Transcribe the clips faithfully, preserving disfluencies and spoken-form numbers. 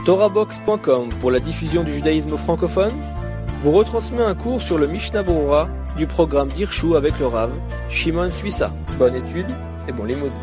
Torahbox point com pour la diffusion du judaïsme francophone vous retransmet un cours sur le Mishnah Berurah du programme d'Hirshu avec le Rav Shimon Suissa. Bonne étude et bon limoud.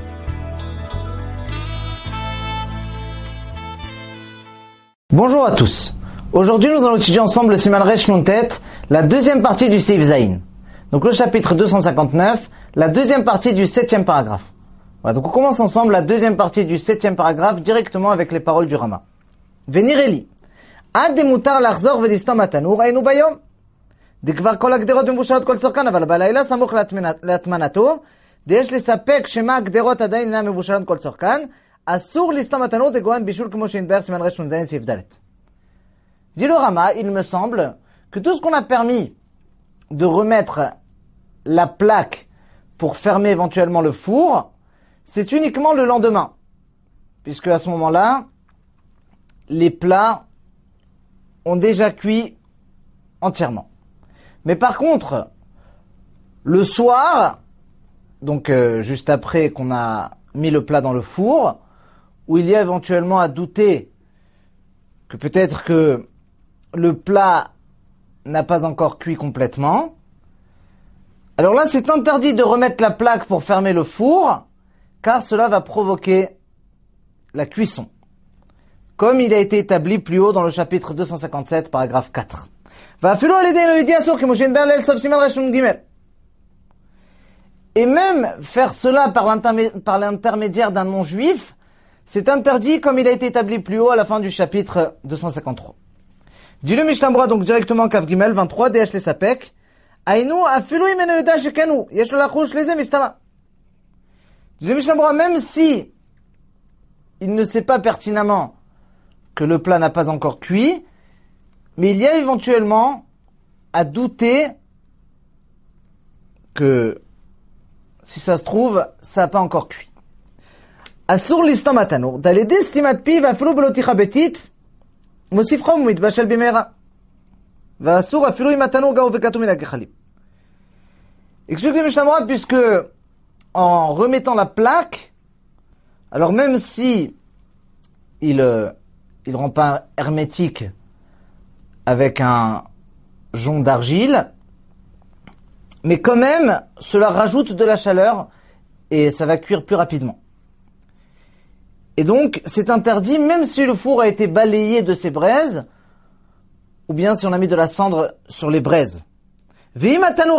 Bonjour à tous. Aujourd'hui, nous allons étudier ensemble le Siman Resh Nuntet, la deuxième partie du Seif Zayin. Donc le chapitre deux cent cinquante-neuf, la deuxième partie du septième paragraphe. Voilà, donc on commence ensemble la deuxième partie du septième paragraphe directement avec les paroles du Rama. Venireli. Ad demutar lachzor velistam atanur aynu bayom. Dekvar kol agderot מבושלות כל צורכן, אבל בלילה סמוך להטמנתו, דייש לספק שמה הגדרות עדיין אינן מבושלות כל צורכן, אסור לסתם התנור דגורן בישול כמו שהתבאר סימן רש נ"ז סעיף ד'. Dit le Rama, il me semble que tout ce qu'on a permis de remettre la plaque pour fermer éventuellement le four, c'est uniquement le lendemain. Puisque à ce moment-là, les plats ont déjà cuit entièrement. Mais par contre, le soir, donc euh, juste après qu'on a mis le plat dans le four, où il y a éventuellement à douter que peut-être que le plat n'a pas encore cuit complètement, alors là c'est interdit de remettre la plaque pour fermer le four, car cela va provoquer la cuisson, comme il a été établi plus haut dans le chapitre deux cent cinquante-sept, paragraphe quatre. Et même faire cela par, l'intermé- par l'intermédiaire d'un non-juif, c'est interdit comme il a été établi plus haut à la fin du chapitre deux cent cinquante-trois. Dit le Mishnah Berurah, donc directement Kav Gimel vingt-trois, D H les sapek, Aïnou afilu imenu yuda shekenu, yesh lo lachush leze mistama. Dit le Mishnah Berurah, même si il ne sait pas pertinemment que le plat n'a pas encore cuit, mais il y a éventuellement à douter que, si ça se trouve, ça n'a pas encore cuit. Asur listom atanur, d'aller d'estimat piv afilu beloticha betit, mosif chom mitbashel bimera. Va asur afilu im atanur gao vekatu min hagechalim. Explique le Mishnah Berurah, puisque en remettant la plaque, alors même si il euh, il rend pas hermétique avec un jonc d'argile, mais quand même cela rajoute de la chaleur et ça va cuire plus rapidement. Et donc c'est interdit même si le four a été balayé de ses braises, ou bien si on a mis de la cendre sur les braises. Et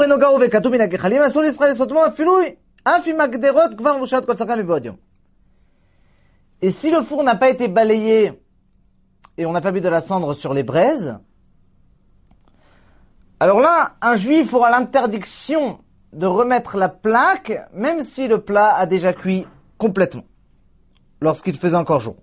si le four n'a pas été balayé et on n'a pas mis de la cendre sur les braises, alors là, un juif aura l'interdiction de remettre la plaque, même si le plat a déjà cuit complètement, lorsqu'il faisait encore jour.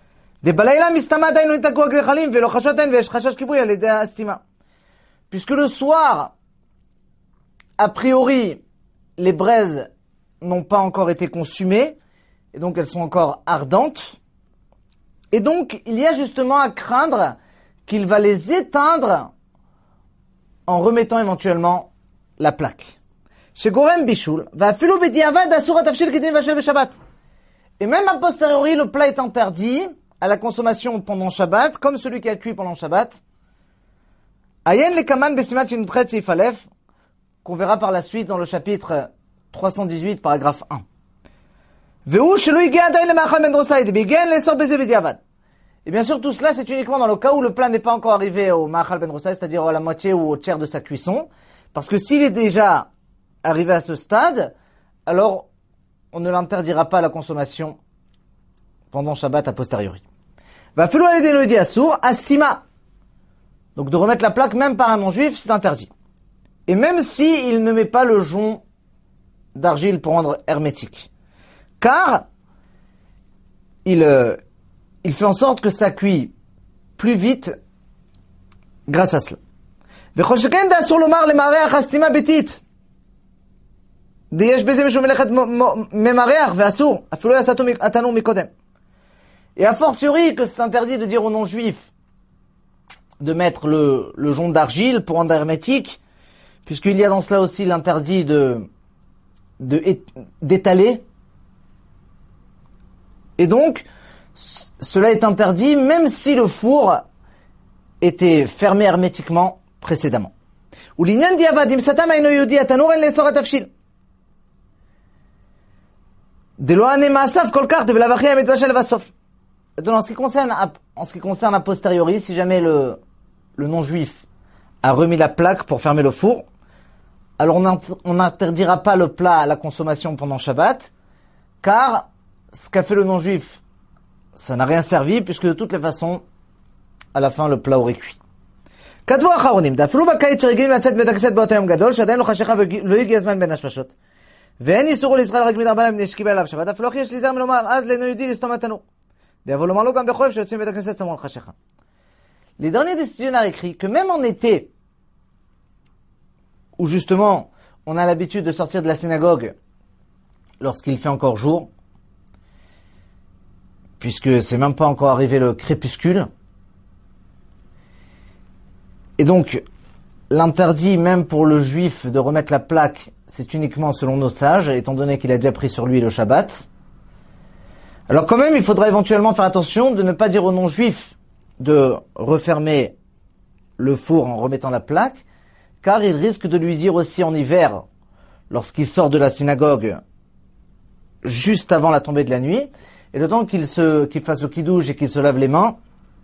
Puisque le soir, a priori, les braises n'ont pas encore été consumées, et donc elles sont encore ardentes. Et donc, il y a justement à craindre qu'il va les éteindre en remettant éventuellement la plaque. Et même a posteriori, le plat est interdit à la consommation pendant Shabbat, comme celui qui a cuit pendant Shabbat. Ayen le kaman besimat shinutret seif alef, qu'on verra par la suite dans le chapitre trois cent dix-huit, paragraphe un. Et bien sûr, tout cela, c'est uniquement dans le cas où le plat n'est pas encore arrivé au ma'achal ben rosai, c'est-à-dire à la moitié ou au tiers de sa cuisson. Parce que s'il est déjà arrivé à ce stade, alors on ne l'interdira pas à la consommation pendant Shabbat a posteriori. Va falloir aller dénoder assour, astima. Donc de remettre la plaque même par un non-juif, c'est interdit. Et même si il ne met pas le jonc d'argile pour rendre hermétique. Car il, euh, il fait en sorte que ça cuit plus vite grâce à cela. Et a fortiori que c'est interdit de dire aux non-juifs de mettre le, le jonc d'argile pour rendre hermétique, puisqu'il y a dans cela aussi l'interdit de, de d'étaler. Et donc, cela est interdit même si le four était fermé hermétiquement précédemment. Ou l'inyan diavad im satam ayno yehudi atanour en lesor atafshil. Delo ane maasav kol kach de v'lavachi hamitbashel vasof. Donc, en ce qui concerne, en ce qui concerne a posteriori, si jamais le, le non-juif a remis la plaque pour fermer le four, alors on n'interdira pas le plat à la consommation pendant Shabbat, car ce qu'a fait le non-juif, ça n'a rien servi, puisque de toutes les façons, à la fin, le plat aurait cuit. כתבו האחרונים, דאפלו בקיץ שרגילים לצאת בית הכנסת באותו יום גדול, שעדיין לא חשיכה ולא הגיע הזמן בין השמשות. ואין איסור לישראל רק מדרבנן מפני שקיבל עליו שבת, אף לא הכי יש להיזהר מלומר, אז לאינו יהודי לסתום התנור. דאבו לומר לו גם בחורף שיוצאים בית הכנסת סמוך לחשיכה. Les derniers décisionnaires écrits que même en été, où justement on a l'habitude de sortir de la synagogue lorsqu'il fait encore jour, puisque c'est même pas encore arrivé le crépuscule, et donc l'interdit même pour le juif de remettre la plaque, c'est uniquement selon nos sages, étant donné qu'il a déjà pris sur lui le Shabbat. Alors quand même, il faudra éventuellement faire attention de ne pas dire aux non-juifs de refermer le four en remettant la plaque, car il risque de lui dire aussi en hiver, lorsqu'il sort de la synagogue, juste avant la tombée de la nuit, et le temps qu'il se, qu'il fasse le kidouche et qu'il se lave les mains,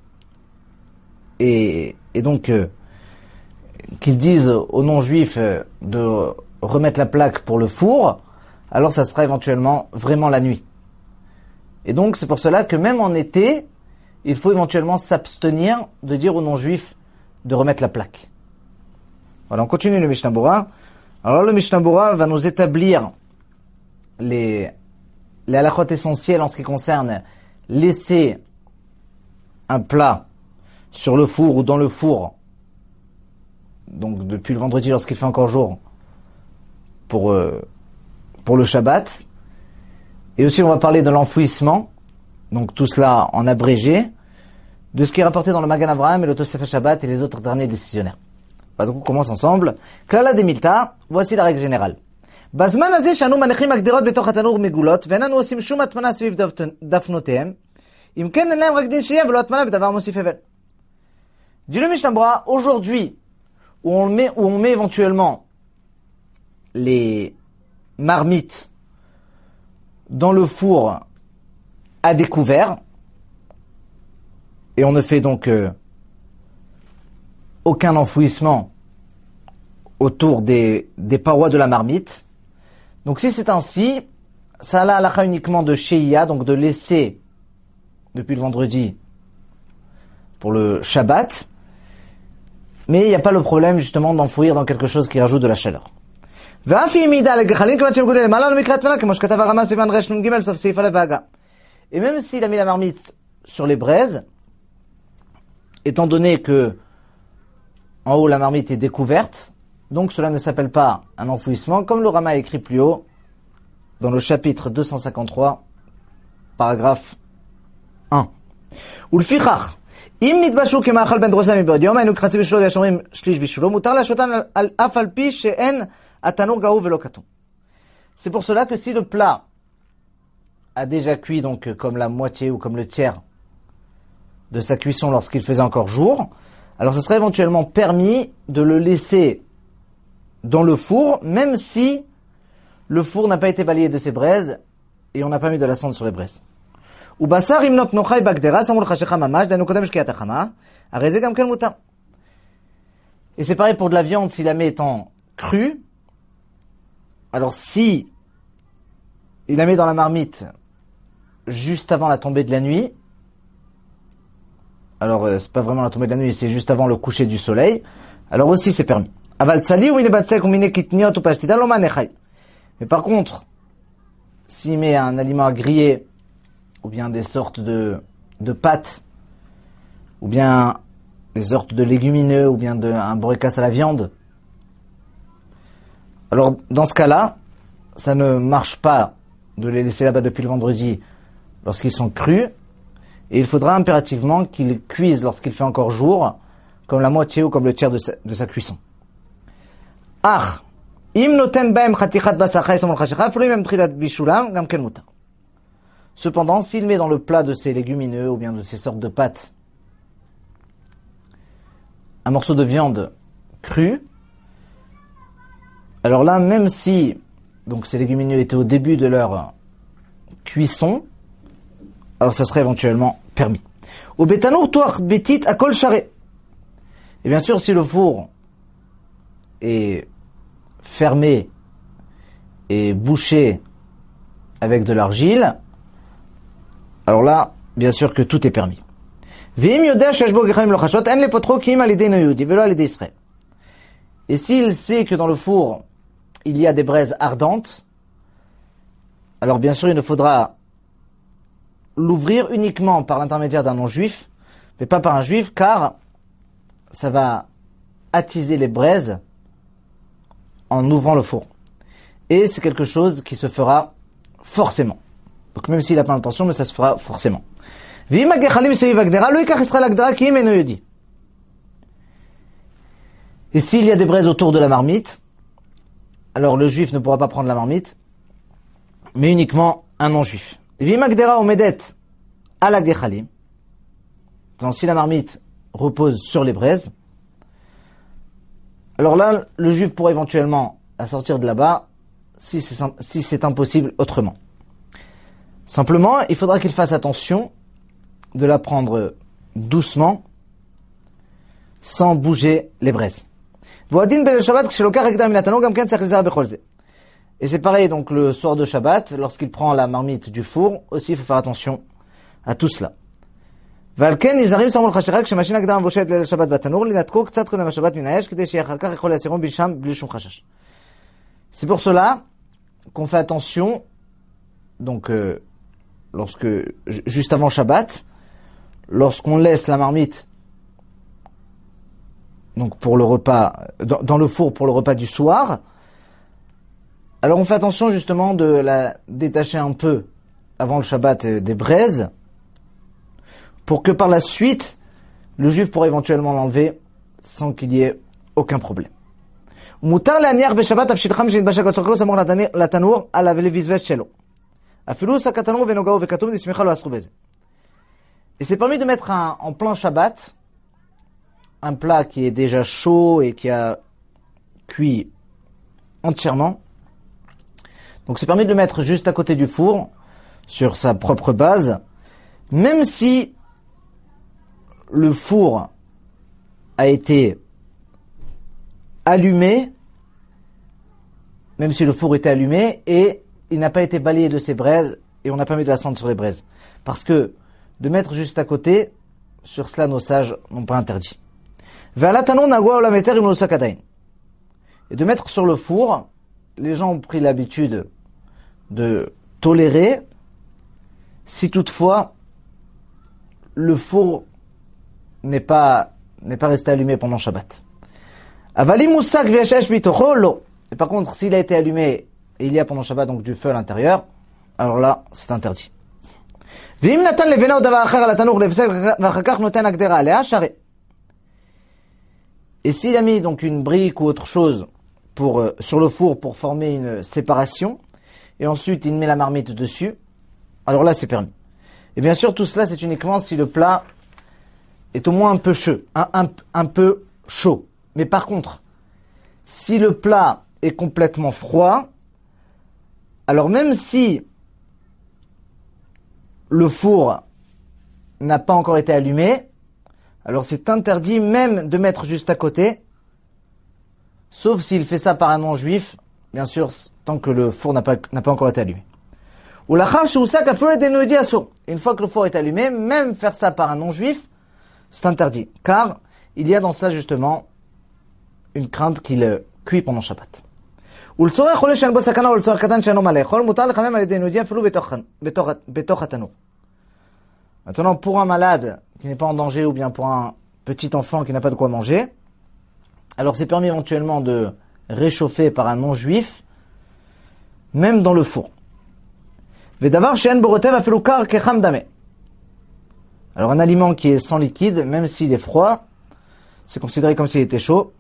et, et donc euh, qu'ils disent aux non-juifs de remettre la plaque pour le four, alors ça sera éventuellement vraiment la nuit. Et donc c'est pour cela que même en été, il faut éventuellement s'abstenir de dire aux non-juifs de remettre la plaque. Voilà, on continue le Mishnah Bora. Alors le Mishnah Bora va nous établir les, les halachot essentiels en ce qui concerne laisser un plat sur le four ou dans le four, donc depuis le vendredi lorsqu'il fait encore jour, pour, euh, pour le Shabbat. Et aussi on va parler de l'enfouissement, donc tout cela en abrégé, de ce qui est rapporté dans le Magan Avraham et le Tosefet Shabbat et les autres derniers décisionnaires. Voilà, donc on commence ensemble. Klala de Milta, voici la règle générale. Bazman הזה שאנו מניחים הגדרות בתוך התנור מגולות, ואין אנו עושים שום הטמנה סביב דפנותיהם, אם כן אין להם רק דין שיהיה ולא הטמנה בדבר מוסיף הבל. Dit le Mishnah Bora, aujourd'hui, où on met, où on met éventuellement les marmites dans le four à découvert, et on ne fait donc euh, aucun enfouissement autour des, des parois de la marmite. Donc si c'est ainsi, ça a la halakha uniquement de Sheia, donc de laisser depuis le vendredi pour le Shabbat, mais il n'y a pas le problème justement d'enfouir dans quelque chose qui rajoute de la chaleur. Et même s'il a mis la marmite sur les braises, étant donné que en haut la marmite est découverte, donc cela ne s'appelle pas un enfouissement, comme le Rama a écrit plus haut dans le chapitre deux cent cinquante-trois, paragraphe un. ולפיכך, אם נתבשלו כמאכל בין דרוסה מבעוד יום, היינו כחצי בשלו ויש אומרים שליש בשלו, מותר להשותן אף על פי שאין התנור גרוע ולא כתום. C'est pour cela que si le plat a déjà cuit, donc comme la moitié ou comme le tiers de sa cuisson lorsqu'il faisait encore jour, alors ce serait éventuellement permis de le laisser dans le four, même si le four n'a pas été balayé de ses braises et on n'a pas mis de la cendre sur les braises. ובשר אם נותנו חי בגדרה, שמו לחשיכה ממש, דהיינו קודם שקיעת החמה, הרי זה גם כן מותר. Et c'est pareil pour de la viande, si la met étant crue, alors si il la met dans la marmite juste avant la tombée de la nuit, alors euh, c'est pas vraiment la tombée de la nuit, c'est juste avant le coucher du soleil, alors aussi c'est permis. אבל צלי ומיני בצק ומיני קטניות ופשטידה לא מענה חי. Mais par contre, s'il met un aliment à griller, ou bien des sortes de, de pâtes, ou bien des sortes de légumineux, ou bien de, un bourricasse à la viande, alors dans ce cas-là, ça ne marche pas de les laisser là-bas depuis le vendredi lorsqu'ils sont crus, et il faudra impérativement qu'ils cuisent lorsqu'il fait encore jour, comme la moitié ou comme le tiers de sa, de sa cuisson. Ah, im noten baem chatichat basar chai samol chashicha, אפילו אם הם תחילת בישולם, גם כן מותר. Cependant, s'il met dans le plat de ses légumineux ou bien de ces sortes de pâtes un morceau de viande crue, alors là, même si donc ces légumineux étaient au début de leur cuisson, alors ça serait éventuellement permis. Au bétanour toar bétit à kol charé. Et bien sûr, si le four est fermé et bouché avec de l'argile, alors là, bien sûr que tout est permis. Et s'il sait que dans le four, il y a des braises ardentes, alors bien sûr, il ne faudra l'ouvrir uniquement par l'intermédiaire d'un non-juif, mais pas par un juif, car ça va attiser les braises en ouvrant le four. Et c'est quelque chose qui se fera forcément. Donc même s'il n'a pas l'intention, mais ça se fera forcément. Et s'il y a des braises autour de la marmite, alors le juif ne pourra pas prendre la marmite, mais uniquement un non-juif. Donc si la marmite repose sur les braises, alors là, le juif pourra éventuellement la sortir de là-bas, si c'est, si c'est impossible autrement. Simplement, il faudra qu'il fasse attention de la prendre doucement, sans bouger les braises. Et c'est pareil, donc le soir de Shabbat, lorsqu'il prend la marmite du four, aussi il faut faire attention à tout cela. C'est pour cela qu'on fait attention, donc euh, lorsque juste avant Shabbat, lorsqu'on laisse la marmite donc pour le repas dans, dans le four pour le repas du soir, alors on fait attention justement de la détacher un peu avant le Shabbat des braises, pour que par la suite le juif pourra éventuellement l'enlever sans qu'il y ait aucun problème. Et c'est permis de mettre un, en plein Shabbat un plat qui est déjà chaud et qui a cuit entièrement. Donc c'est permis de le mettre juste à côté du four, sur sa propre base, même si le four a été allumé, même si le four était allumé et il n'a pas été balayé de ses braises et on n'a pas mis de la cendre sur les braises. Parce que de mettre juste à côté, sur cela nos sages n'ont pas interdit. Et de mettre sur le four, les gens ont pris l'habitude de tolérer si toutefois le four n'est pas, n'est pas resté allumé pendant Shabbat. Et par contre, s'il a été allumé et il y a pendant Shabbat donc du feu à l'intérieur, alors là, c'est interdit. Et s'il a mis donc une brique ou autre chose pour, euh, sur le four pour former une séparation, et ensuite il met la marmite dessus, alors là c'est permis. Et bien sûr tout cela c'est uniquement si le plat est au moins un peu chaud, un, un, un peu chaud. Mais par contre, si le plat est complètement froid, alors même si le four n'a pas encore été allumé, alors c'est interdit même de mettre juste à côté, sauf s'il fait ça par un non-juif, bien sûr, tant que le four n'a pas, n'a pas encore été allumé. Une fois que le four est allumé, même faire ça par un non-juif, c'est interdit, car il y a dans cela justement une crainte qu'il cuit pendant Shabbat. Maintenant, pour un malade qui n'est pas en danger ou bien pour un petit enfant qui n'a pas de quoi manger, alors c'est permis éventuellement de réchauffer par un non-juif, même dans le four. Alors un aliment qui est sans liquide, même s'il est froid, c'est considéré comme s'il était chaud.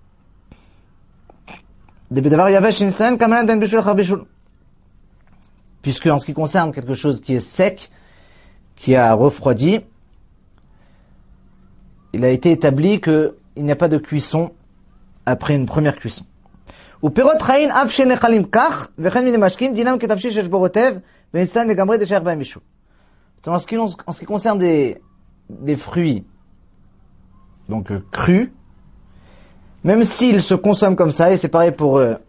Puisque en ce qui concerne quelque chose qui est sec, qui a refroidi, il a été établi qu'il n'y a pas de cuisson après une première cuisson. Ou pirot chayin af shenechalim kach vechen min mashkin dinam ketafshi shesh borotev ve'nitzlan legamre desher ba'em mishul. En ce qui en ce qui concerne des des fruits donc euh, crus, même s'ils se consomment comme ça, et c'est pareil pour euh,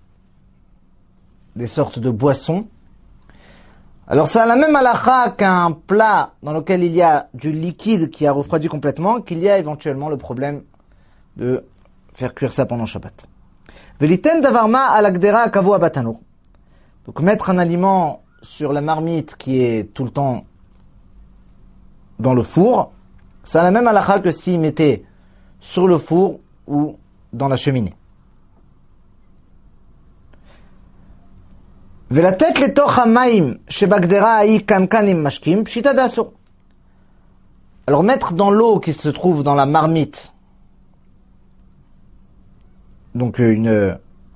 des sortes de boissons. Alors ça a la même halakha qu'un plat dans lequel il y a du liquide qui a refroidi complètement, qu'il y a éventuellement le problème de faire cuire ça pendant Shabbat. Veliten davarma alakdera kavua batano. Donc mettre un aliment sur la marmite qui est tout le temps dans le four, ça a la même halakha que s'il mettait sur le four ou dans la cheminée. ולתת לתוך המים שבגדרה ההיא קנקן עם משקים, פשיטא דאסור. Alors mettre dans l'eau qui se trouve dans la marmite, donc une,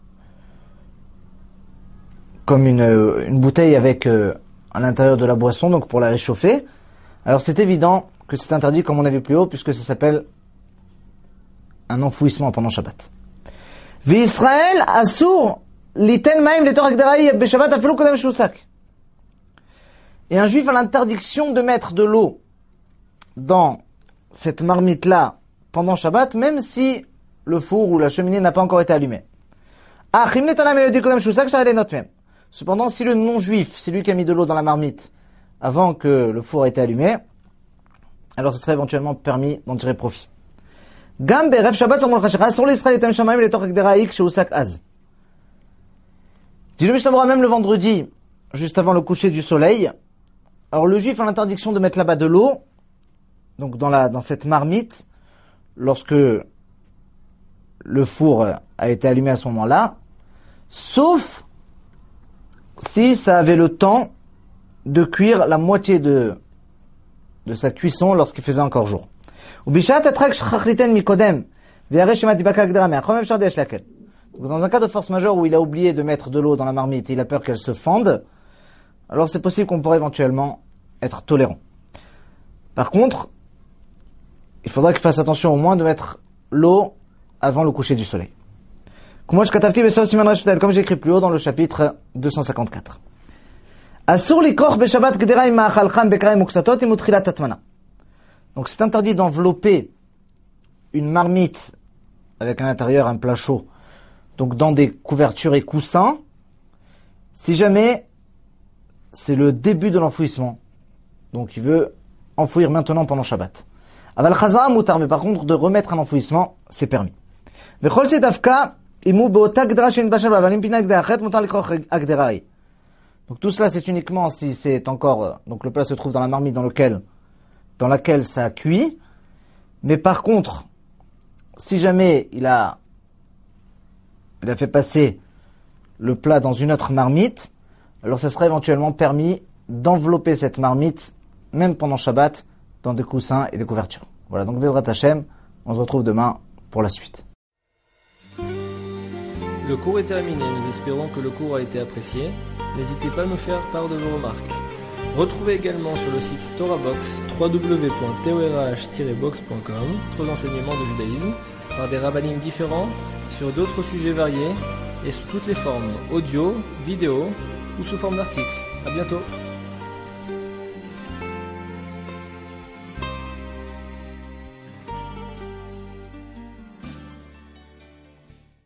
comme une, une bouteille avec euh, à l'intérieur de la boisson, donc pour la réchauffer, alors c'est évident que c'est interdit comme on a vu plus haut, puisque ça s'appelle un enfouissement pendant Shabbat. V'Israël assour l'iten maim letor agderaï beshabbat afelu kodem shusak. Et un juif a l'interdiction de mettre de l'eau dans cette marmite-là pendant Shabbat, même si le four ou la cheminée n'a pas encore été allumé. Ah, chim letana melodi kodem shusak shar elenot même. Cependant, si le non-juif, c'est lui qui a mis de l'eau dans la marmite avant que le four ait été allumé, alors ce serait éventuellement permis d'en tirer profit. Gam berev Shabbat samol chashicha sur l'Israël etam shamayim letor agderaï kshusak az. Dit le Mishnah Berurah, même le vendredi, juste avant le coucher du soleil, alors le juif a l'interdiction de mettre là-bas de l'eau, donc dans la dans cette marmite, lorsque le four a été allumé à ce moment-là, sauf si ça avait le temps de cuire la moitié de de sa cuisson lorsqu'il faisait encore jour. Dans un cas de force majeure où il a oublié de mettre de l'eau dans la marmite et il a peur qu'elle se fende, alors c'est possible qu'on pourrait éventuellement être tolérant. Par contre, il faudra qu'il fasse attention au moins de mettre l'eau avant le coucher du soleil. Comme j'ai écrit plus haut dans le chapitre deux cent cinquante-quatre. Donc c'est interdit d'envelopper une marmite avec à l'intérieur un plat chaud, donc dans des couvertures et coussins, si jamais c'est le début de l'enfouissement. Donc il veut enfouir maintenant pendant Shabbat. Aval chazara mutar, mais par contre de remettre un enfouissement, c'est permis. Vechol sedavka imu beota agdera shein bashal bavalim pina agdera achet mutar likroch agderai. Donc tout cela c'est uniquement si c'est encore, donc le plat se trouve dans la marmite dans lequel, dans laquelle ça cuit. Mais par contre, si jamais il a il a fait passer le plat dans une autre marmite, alors ça serait éventuellement permis d'envelopper cette marmite, même pendant Shabbat, dans des coussins et des couvertures. Voilà, donc Bezrat Hashem, on se retrouve demain pour la suite. Le cours est terminé, nous espérons que le cours a été apprécié. N'hésitez pas à nous faire part de vos remarques. Retrouvez également sur le site TorahBox, w w w point torah tiret box point com, d'autres enseignements de judaïsme, par des rabbinim différents, sur d'autres sujets variés, et sous toutes les formes, audio, vidéo ou sous forme d'articles. À bientôt.